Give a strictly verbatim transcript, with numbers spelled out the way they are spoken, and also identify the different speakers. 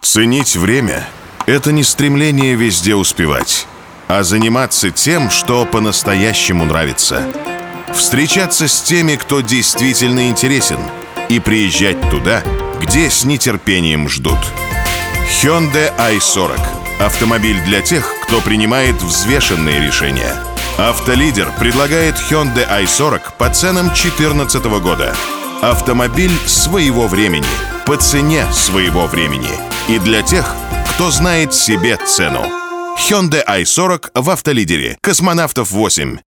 Speaker 1: Ценить время – это не стремление везде успевать, а заниматься тем, что по-настоящему нравится. Встречаться с теми, кто действительно интересен, и приезжать туда, где с нетерпением ждут. Hyundai ай сорок – автомобиль для тех, кто принимает взвешенные решения. Автолидер предлагает Hyundai ай сорок по ценам две тысячи четырнадцатого года. Автомобиль своего времени, по цене своего времени. И для тех, кто знает себе цену. Hyundai ай сорок в Автолидере. Космонавтов восемь.